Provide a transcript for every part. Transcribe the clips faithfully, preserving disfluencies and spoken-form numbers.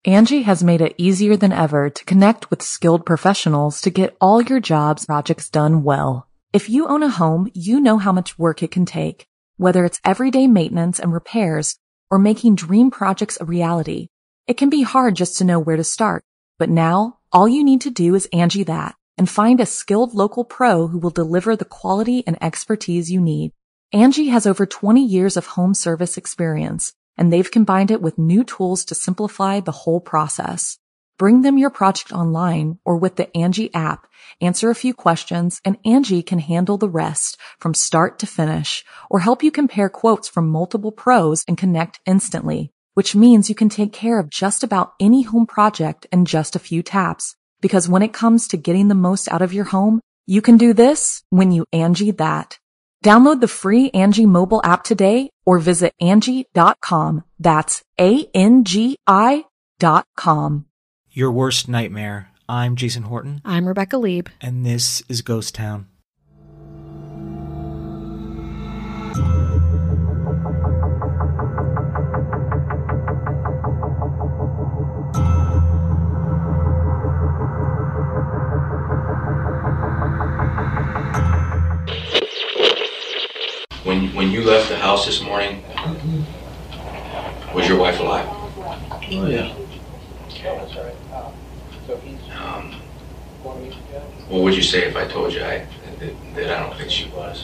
Angie has made it easier than ever to connect with skilled professionals to get all your jobs projects done well. If you own a home, you know how much work it can take, whether it's everyday maintenance and repairs or making dream projects a reality. It can be hard just to know where to start, but now all you need to do is Angie that and find a skilled local pro who will deliver the quality and expertise you need. Angie has over twenty years of home service experience, and they've combined it with new tools to simplify the whole process. Bring them your project online or with the Angie app, answer a few questions, and Angie can handle the rest from start to finish, or help you compare quotes from multiple pros and connect instantly, which means you can take care of just about any home project in just a few taps. Because when it comes to getting the most out of your home, you can do this when you Angie that. Download the free Angie mobile app today or visit Angie dot com. That's A N G I dot com. Your Worst Nightmare. I'm Jason Horton. I'm Rebecca Lieb. And this is Ghost Town. When when you left the house this morning, was your wife alive? Oh, yeah. Um, what would you say if I told you I, that, that I don't think she was?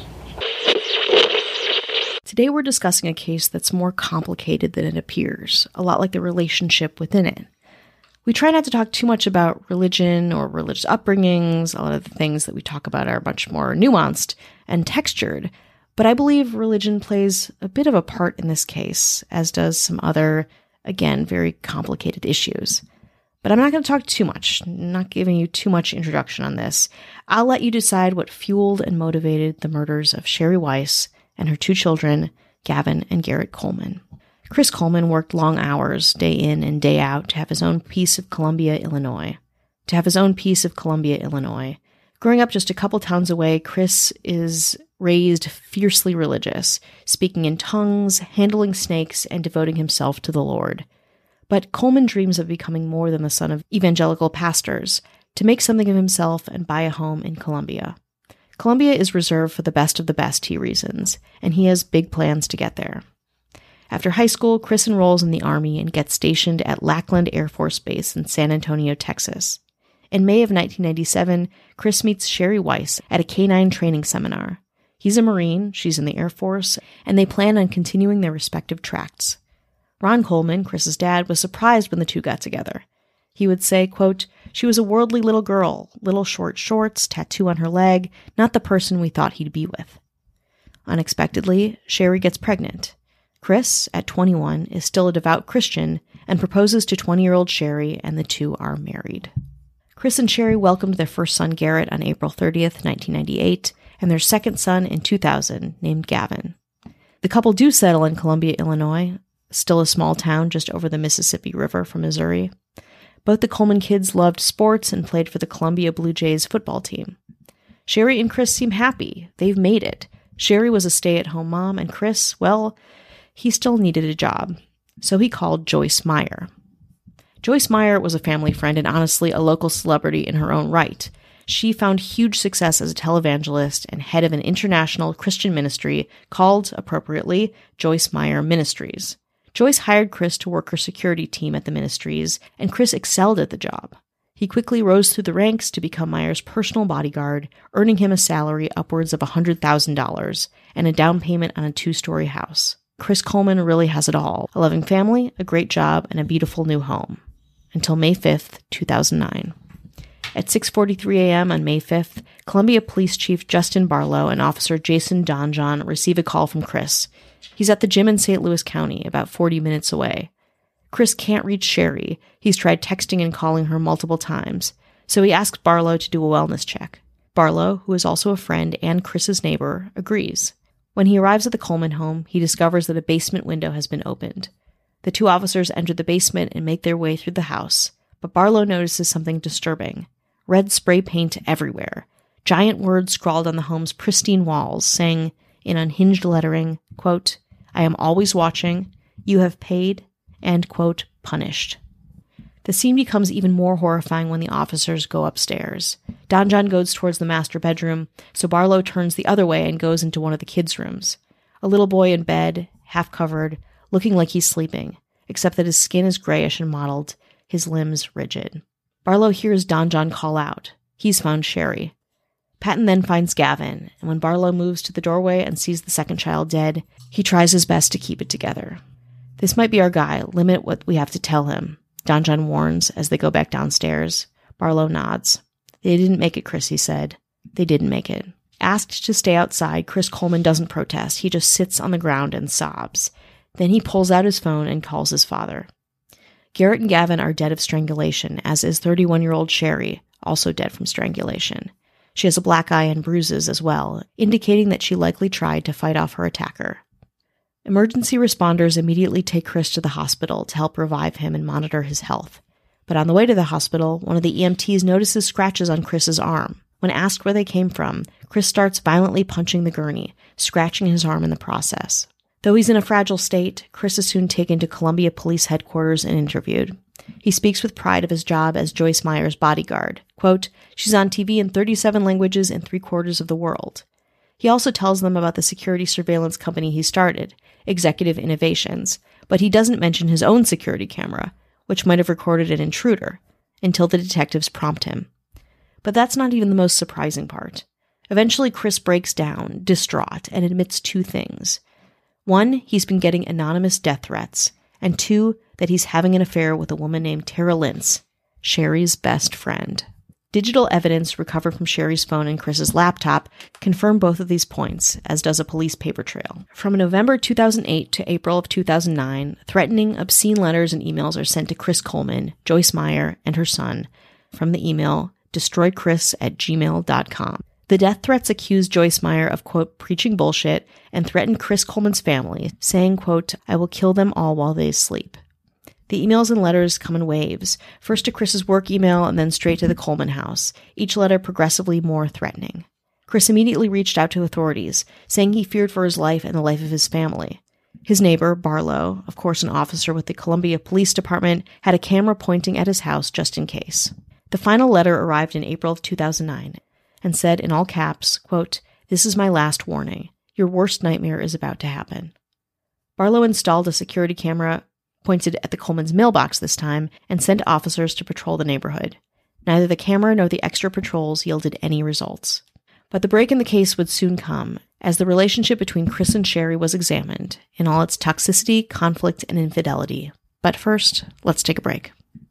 Today we're discussing a case that's more complicated than it appears, a lot like the relationship within it. We try not to talk too much about religion or religious upbringings. A lot of the things that we talk about are much more nuanced and textured. But I believe religion plays a bit of a part in this case, as does some other, again, very complicated issues. But I'm not going to talk too much, not giving you too much introduction on this. I'll let you decide what fueled and motivated the murders of Sherry Weiss and her two children, Gavin and Garrett Coleman. Chris Coleman worked long hours, day in and day out, to have his own piece of Columbia, Illinois. To have his own piece of Columbia, Illinois. Growing up just a couple towns away, Chris is raised fiercely religious, speaking in tongues, handling snakes, and devoting himself to the Lord. But Coleman dreams of becoming more than the son of evangelical pastors, to make something of himself and buy a home in Columbia. Columbia is reserved for the best of the best, he reasons, and he has big plans to get there. After high school, Chris enrolls in the Army and gets stationed at Lackland Air Force Base in San Antonio, Texas. In May of nineteen ninety-seven, Chris meets Sherry Weiss at a K nine training seminar. He's a Marine, she's in the Air Force, and they plan on continuing their respective tracks. Ron Coleman, Chris's dad, was surprised when the two got together. He would say, quote, "She was a worldly little girl, little short shorts, tattoo on her leg, not the person we thought he'd be with." Unexpectedly, Sherry gets pregnant. Chris, at twenty-one, is still a devout Christian and proposes to twenty-year-old Sherry, and the two are married. Chris and Sherry welcomed their first son, Garrett, on April thirtieth, nineteen ninety-eight, and their second son in two thousand, named Gavin. The couple do settle in Columbia, Illinois, still a small town just over the Mississippi River from Missouri. Both the Coleman kids loved sports and played for the Columbia Blue Jays football team. Sherry and Chris seem happy. They've made it. Sherry was a stay-at-home mom, and Chris, well, he still needed a job. So he called Joyce Meyer. Joyce Meyer was a family friend and honestly a local celebrity in her own right. She found huge success as a televangelist and head of an international Christian ministry called, appropriately, Joyce Meyer Ministries. Joyce hired Chris to work her security team at the ministries, and Chris excelled at the job. He quickly rose through the ranks to become Meyer's personal bodyguard, earning him a salary upwards of one hundred thousand dollars and a down payment on a two-story house. Chris Coleman really has it all: a loving family, a great job, and a beautiful new home. Until May fifth, two thousand nine. At six forty-three a.m. on May fifth, Columbia Police Chief Justin Barlow and Officer Jason Donjon receive a call from Chris. He's at the gym in Saint Louis County, about forty minutes away. Chris can't reach Sherry. He's tried texting and calling her multiple times, so he asks Barlow to do a wellness check. Barlow, who is also a friend and Chris's neighbor, agrees. When he arrives at the Coleman home, he discovers that a basement window has been opened. The two officers enter the basement and make their way through the house, but Barlow notices something disturbing. Red spray paint everywhere. Giant words scrawled on the home's pristine walls, saying, in unhinged lettering, quote, "I am always watching, you have paid, and, quote, punished." The scene becomes even more horrifying when the officers go upstairs. Don John goes towards the master bedroom, so Barlow turns the other way and goes into one of the kids' rooms. A little boy in bed, half covered, looking like he's sleeping, except that his skin is grayish and mottled, his limbs rigid. Barlow hears Don John call out. He's found Sherry. Patton then finds Gavin, and when Barlow moves to the doorway and sees the second child dead, he tries his best to keep it together. This might be our guy. Limit what we have to tell him, Don John warns as they go back downstairs. Barlow nods. They didn't make it, Chris, he said. They didn't make it. Asked to stay outside, Chris Coleman doesn't protest. He just sits on the ground and sobs. Then he pulls out his phone and calls his father. Garrett and Gavin are dead of strangulation, as is thirty-one-year-old Sherry, also dead from strangulation. She has a black eye and bruises as well, indicating that she likely tried to fight off her attacker. Emergency responders immediately take Chris to the hospital to help revive him and monitor his health. But on the way to the hospital, one of the E M Ts notices scratches on Chris's arm. When asked where they came from, Chris starts violently punching the gurney, scratching his arm in the process. Though he's in a fragile state, Chris is soon taken to Columbia Police Headquarters and interviewed. He speaks with pride of his job as Joyce Meyer's bodyguard. Quote, she's on T V in thirty-seven languages in three quarters of the world. He also tells them about the security surveillance company he started, Executive Innovations, but he doesn't mention his own security camera, which might have recorded an intruder, until the detectives prompt him. But that's not even the most surprising part. Eventually, Chris breaks down, distraught, and admits two things. One, he's been getting anonymous death threats, and two, that he's having an affair with a woman named Tara Lintz, Sherry's best friend. Digital evidence recovered from Sherry's phone and Chris's laptop confirm both of these points, as does a police paper trail. From November two thousand eight to April of two thousand nine, threatening, obscene letters and emails are sent to Chris Coleman, Joyce Meyer, and her son from the email destroychris at gmail dot com. The death threats accuse Joyce Meyer of, quote, preaching bullshit and threaten Chris Coleman's family, saying, quote, I will kill them all while they sleep. The emails and letters come in waves, first to Chris's work email and then straight to the Coleman house, each letter progressively more threatening. Chris immediately reached out to authorities, saying he feared for his life and the life of his family. His neighbor, Barlow, of course an officer with the Columbia Police Department, had a camera pointing at his house just in case. The final letter arrived in April of two thousand nine and said in all caps, quote, this is my last warning. Your worst nightmare is about to happen. Barlow installed a security camera pointed at the Coleman's mailbox this time, and sent officers to patrol the neighborhood. Neither the camera nor the extra patrols yielded any results. But the break in the case would soon come, as the relationship between Chris and Sherry was examined, in all its toxicity, conflict, and infidelity. But first, let's take a break.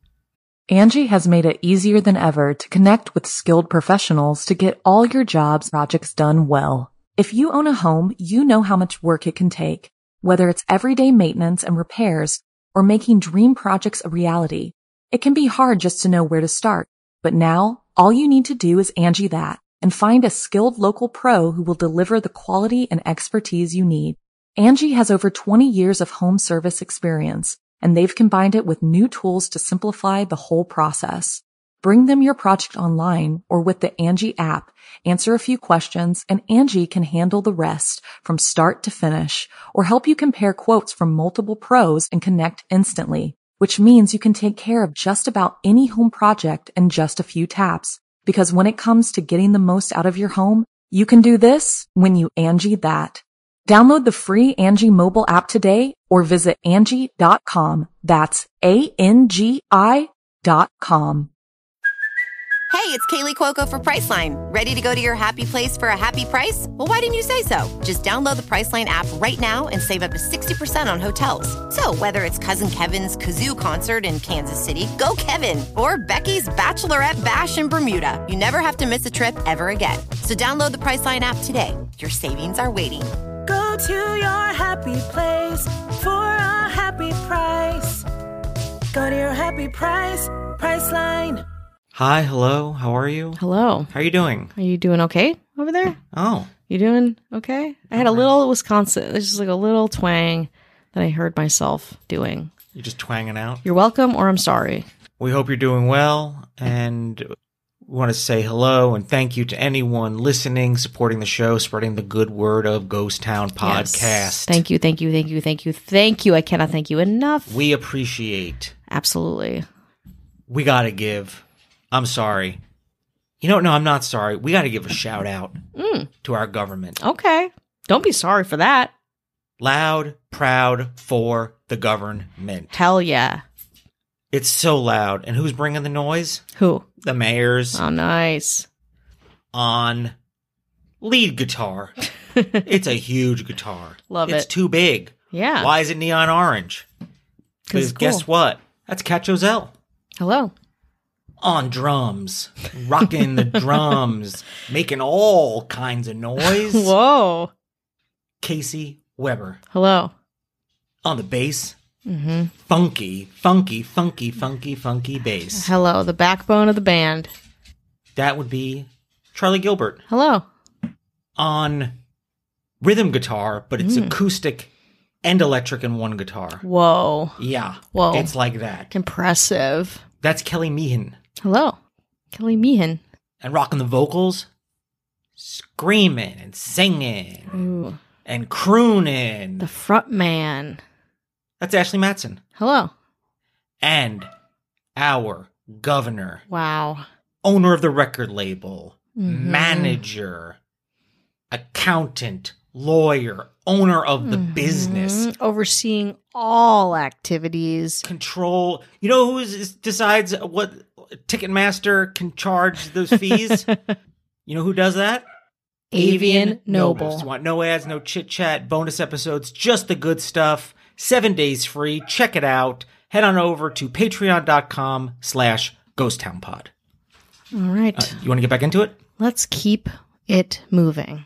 Angie has made it easier than ever to connect with skilled professionals to get all your jobs projects done well. If you own a home, you know how much work it can take, whether it's everyday maintenance and repairs, or making dream projects a reality. It can be hard just to know where to start, but now all you need to do is Angie that and find a skilled local pro who will deliver the quality and expertise you need. Angie has over twenty years of home service experience, and they've combined it with new tools to simplify the whole process. Bring them your project online or with the Angie app, answer a few questions, and Angie can handle the rest from start to finish, or help you compare quotes from multiple pros and connect instantly, which means you can take care of just about any home project in just a few taps. Because when it comes to getting the most out of your home, you can do this when you Angie that. Download the free Angie mobile app today or visit Angie dot com. That's A N G I dot com. Hey, it's Kaylee Cuoco for Priceline. Ready to go to your happy place for a happy price? Well, why didn't you say so? Just download the Priceline app right now and save up to sixty percent on hotels. So whether it's Cousin Kevin's Kazoo Concert in Kansas City, go Kevin, or Becky's Bachelorette Bash in Bermuda, you never have to miss a trip ever again. So download the Priceline app today. Your savings are waiting. Go to your happy place for a happy price. Go to your happy price, Priceline. Hi, hello, how are you? Hello. How are you doing? Are you doing okay over there? Oh. You doing okay? I had a little Wisconsin, there's just like a little twang that I heard myself doing. You're just twanging out? You're welcome, or I'm sorry. We hope you're doing well, and we want to say hello and thank you to anyone listening, supporting the show, spreading the good word of Ghost Town Podcast. Yes. Thank you, thank you, thank you, thank you, thank you. I cannot thank you enough. We appreciate. Absolutely. we got to give, I'm sorry. You know, no, I'm not sorry. We got to give a shout out Mm. to our government. Okay. Don't be sorry for that. Loud, proud for the government. Hell yeah. It's so loud. And who's bringing the noise? Who? The mayors Oh, nice. on lead guitar. It's a huge guitar. Love it's it. too big. Yeah. Why is it neon orange? 'Cause Because it's cool. guess what? That's Cat Joselle. Hello. On drums. Rocking the drums. Making all kinds of noise. Whoa. Casey Weber. Hello. On the bass. Mm-hmm. Funky, funky, funky, funky, funky bass. Hello. The backbone of the band. That would be Charlie Gilbert. Hello. On rhythm guitar, but it's Mm. acoustic and electric in one guitar. Whoa. Yeah. Whoa. It's like that. Impressive. That's Kelly Meehan. Hello. Kelly Meehan. And rocking the vocals, screaming and singing Ooh. and crooning. The front man. That's Ashley Matson. Hello. And our governor, Wow. owner of the record label, Mhm. manager, accountant, lawyer, owner of the business, Mhm. Overseeing all activities. control. You know who is, decides what Ticketmaster can charge those fees? You know who does that? Avian Noble. You want no ads, no chit chat, bonus episodes, just the good stuff. Seven days free. Check it out. Head on over to patreon.com slash ghosttownpod. All right. Uh, you want to get back into it? Let's keep it moving.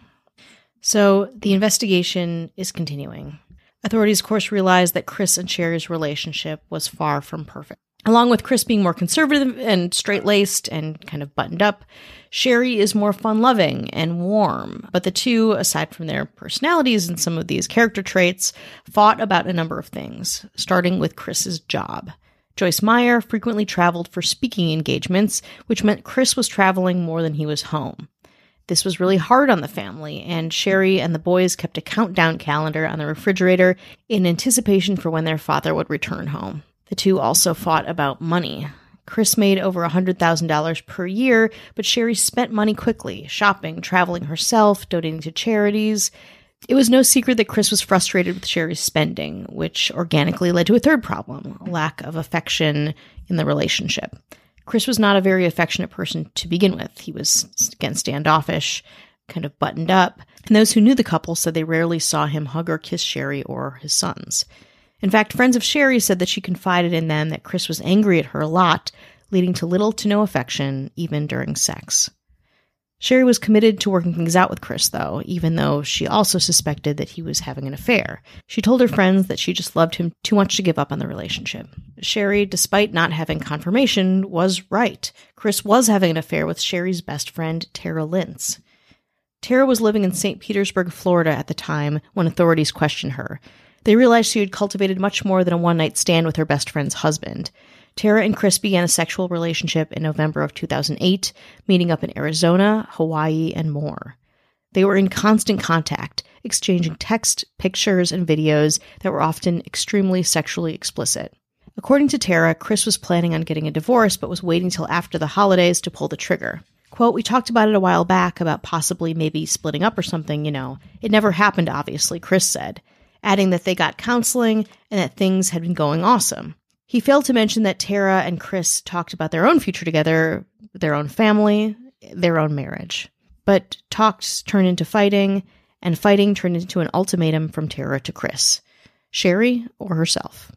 So the investigation is continuing. Authorities, of course, realized that Chris and Sherry's relationship was far from perfect. Along with Chris being more conservative and straight-laced and kind of buttoned up, Sherry is more fun-loving and warm. But the two, aside from their personalities and some of these character traits, fought about a number of things, starting with Chris's job. Joyce Meyer frequently traveled for speaking engagements, which meant Chris was traveling more than he was home. This was really hard on the family, and Sherry and the boys kept a countdown calendar on the refrigerator in anticipation for when their father would return home. The two also fought about money. Chris made over one hundred thousand dollars per year, but Sherry spent money quickly, shopping, traveling herself, donating to charities. It was no secret that Chris was frustrated with Sherry's spending, which organically led to a third problem, lack of affection in the relationship. Chris was not a very affectionate person to begin with. He was, again, standoffish, kind of buttoned up, and those who knew the couple said they rarely saw him hug or kiss Sherry or his sons. In fact, friends of Sherry said that she confided in them that Chris was angry at her a lot, leading to little to no affection, even during sex. Sherry was committed to working things out with Chris, though, even though she also suspected that he was having an affair. She told her friends that she just loved him too much to give up on the relationship. Sherry, despite not having confirmation, was right. Chris was having an affair with Sherry's best friend, Tara Lintz. Tara was living in Saint Petersburg, Florida at the time when authorities questioned her. They realized she had cultivated much more than a one-night stand with her best friend's husband. Tara and Chris began a sexual relationship in November of two thousand eight, meeting up in Arizona, Hawaii, and more. They were in constant contact, exchanging text, pictures, and videos that were often extremely sexually explicit. According to Tara, Chris was planning on getting a divorce, but was waiting till after the holidays to pull the trigger. Quote, "We talked about it a while back, about possibly maybe splitting up or something, you know. It never happened, obviously," Chris said, adding that they got counseling and that things had been going awesome. He failed to mention that Tara and Chris talked about their own future together, their own family, their own marriage. But talks turned into fighting, and fighting turned into an ultimatum from Tara to Chris. Sherry or herself.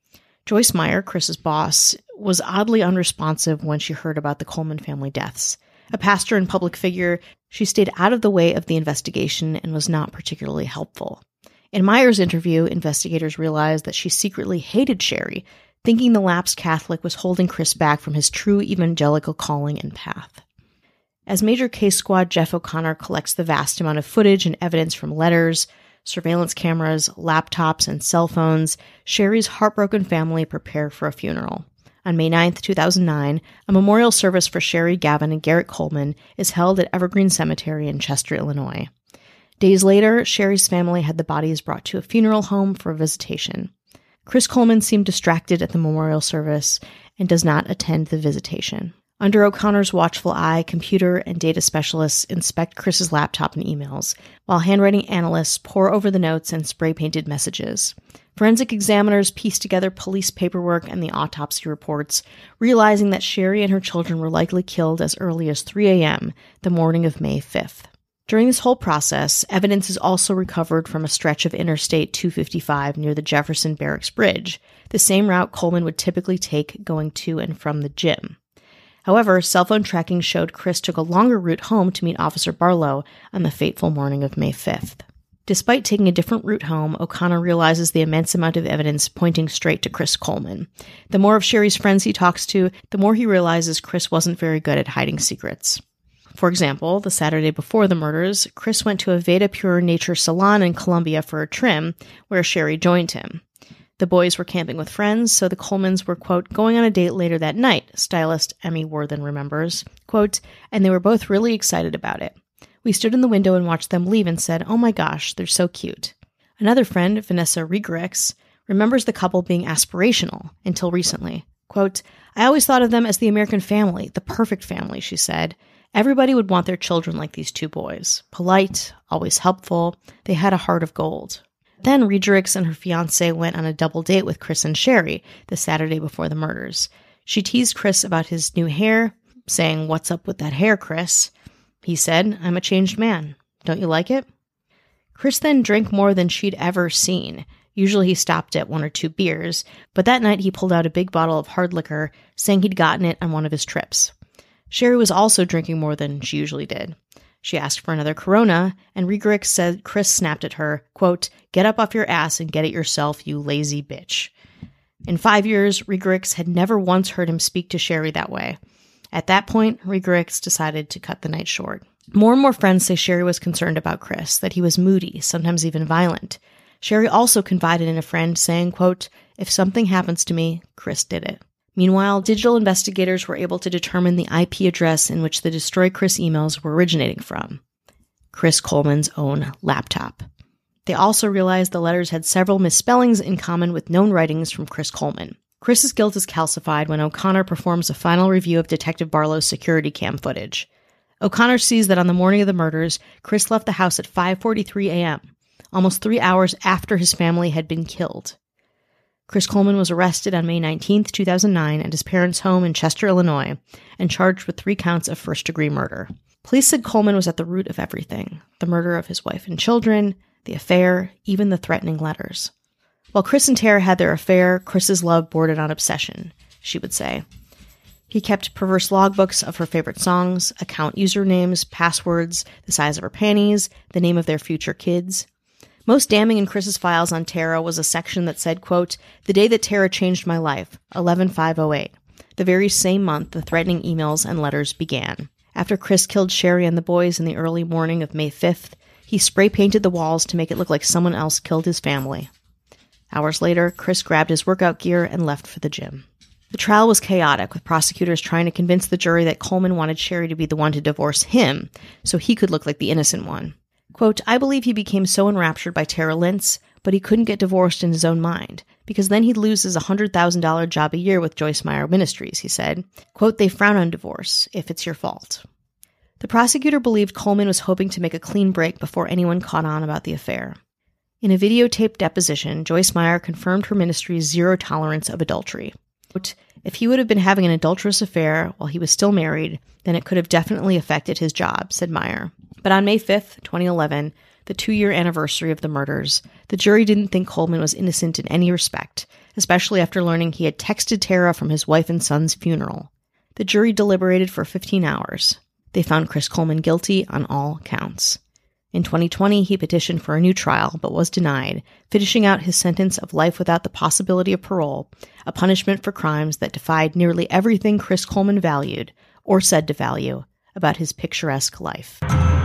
Joyce Meyer, Chris's boss, was oddly unresponsive when she heard about the Coleman family deaths. A pastor and public figure, she stayed out of the way of the investigation and was not particularly helpful. In Meyer's interview, investigators realized that she secretly hated Sherry, thinking the lapsed Catholic was holding Chris back from his true evangelical calling and path. As Major Case Squad Jeff O'Connor collects the vast amount of footage and evidence from letters, surveillance cameras, laptops, and cell phones, Sherry's heartbroken family prepare for a funeral. On May ninth, two thousand nine, a memorial service for Sherry, Gavin, and Garrett Coleman is held at Evergreen Cemetery in Chester, Illinois. Days later, Sherry's family had the bodies brought to a funeral home for a visitation. Chris Coleman seemed distracted at the memorial service and does not attend the visitation. Under O'Connor's watchful eye, computer and data specialists inspect Chris's laptop and emails, while handwriting analysts pore over the notes and spray-painted messages. Forensic examiners piece together police paperwork and the autopsy reports, realizing that Sherry and her children were likely killed as early as three a.m. the morning of May fifth. During this whole process, evidence is also recovered from a stretch of Interstate two fifty-five near the Jefferson Barracks Bridge, the same route Coleman would typically take going to and from the gym. However, cell phone tracking showed Chris took a longer route home to meet Officer Barlow on the fateful morning of May fifth. Despite taking a different route home, O'Connor realizes the immense amount of evidence pointing straight to Chris Coleman. The more of Sherry's friends he talks to, the more he realizes Chris wasn't very good at hiding secrets. For example, the Saturday before the murders, Chris went to a Veda Pure Nature salon in Columbia for a trim, where Sherry joined him. The boys were camping with friends, so the Colemans were, quote, going on a date later that night, stylist Emmy Worthen remembers, quote, and they were both really excited about it. We stood in the window and watched them leave and said, oh my gosh, they're so cute. Another friend, Vanessa Regrix, remembers the couple being aspirational until recently. Quote, I always thought of them as the American family, the perfect family, she said. Everybody would want their children like these two boys. Polite, always helpful, they had a heart of gold. Then Regrix and her fiancé went on a double date with Chris and Sherry the Saturday before the murders. She teased Chris about his new hair, saying, what's up with that hair, Chris? He said, I'm a changed man. Don't you like it? Chris then drank more than she'd ever seen. Usually he stopped at one or two beers, but that night he pulled out a big bottle of hard liquor, saying he'd gotten it on one of his trips. Sherry was also drinking more than she usually did. She asked for another Corona, and Regrix said Chris snapped at her, quote, get up off your ass and get it yourself, you lazy bitch. In five years, Regrix had never once heard him speak to Sherry that way. At that point, Regrix decided to cut the night short. More and more friends say Sherry was concerned about Chris, that he was moody, sometimes even violent. Sherry also confided in a friend saying, quote, if something happens to me, Chris did it. Meanwhile, digital investigators were able to determine the I P address in which the Destroy Chris emails were originating from. Chris Coleman's own laptop. They also realized the letters had several misspellings in common with known writings from Chris Coleman. Chris's guilt is calcified when O'Connor performs a final review of Detective Barlow's security cam footage. O'Connor sees that on the morning of the murders, Chris left the house at five forty-three a.m., almost three hours after his family had been killed. Chris Coleman was arrested on May nineteenth, two thousand nine at his parents' home in Chester, Illinois, and charged with three counts of first-degree murder. Police said Coleman was at the root of everything, the murder of his wife and children, the affair, even the threatening letters. While Chris and Tara had their affair, Chris's love bordered on obsession, she would say. He kept perverse logbooks of her favorite songs, account usernames, passwords, the size of her panties, the name of their future kids. Most damning in Chris's files on Tara was a section that said, quote, the day that Tara changed my life, eleven five oh eight. The very same month the threatening emails and letters began. After Chris killed Sherry and the boys in the early morning of May fifth, he spray-painted the walls to make it look like someone else killed his family. Hours later, Chris grabbed his workout gear and left for the gym. The trial was chaotic, with prosecutors trying to convince the jury that Coleman wanted Sherry to be the one to divorce him, so he could look like the innocent one. Quote, I believe he became so enraptured by Tara Lintz, but he couldn't get divorced in his own mind, because then he'd lose his one hundred thousand dollars job a year with Joyce Meyer Ministries, he said. Quote, they frown on divorce, if it's your fault. The prosecutor believed Coleman was hoping to make a clean break before anyone caught on about the affair. In a videotaped deposition, Joyce Meyer confirmed her ministry's zero tolerance of adultery. Quote, if he would have been having an adulterous affair while he was still married, then it could have definitely affected his job, said Meyer. But on May fifth, twenty eleven, the two-year anniversary of the murders, the jury didn't think Coleman was innocent in any respect, especially after learning he had texted Tara from his wife and son's funeral. The jury deliberated for fifteen hours. They found Chris Coleman guilty on all counts. In twenty twenty, he petitioned for a new trial, but was denied, finishing out his sentence of life without the possibility of parole, a punishment for crimes that defied nearly everything Chris Coleman valued, or said to value, about his picturesque life.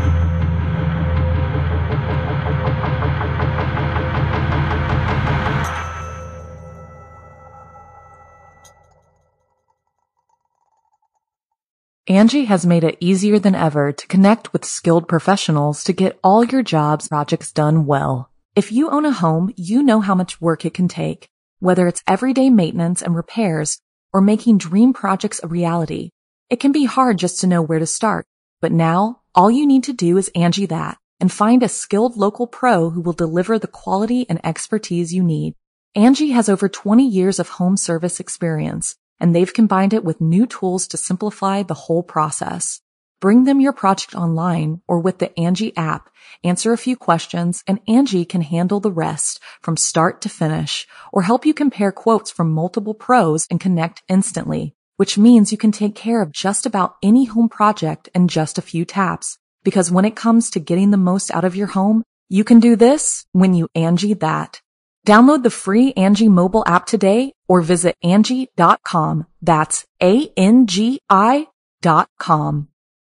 Angie has made it easier than ever to connect with skilled professionals to get all your jobs projects done well. If you own a home, you know how much work it can take, Whether it's everyday maintenance and repairs or making dream projects a reality, it can be hard just to know where to start. But now, all you need to do is Angie that and find a skilled local pro who will deliver the quality and expertise you need. Angie has over twenty years of home service experience, and they've combined it with new tools to simplify the whole process. Bring them your project online or with the Angie app, answer a few questions, and Angie can handle the rest from start to finish or help you compare quotes from multiple pros and connect instantly, which means you can take care of just about any home project in just a few taps. Because when it comes to getting the most out of your home, you can do this when you Angie that. Download the free Angie mobile app today or visit Angie dot com. That's A N G I dot com.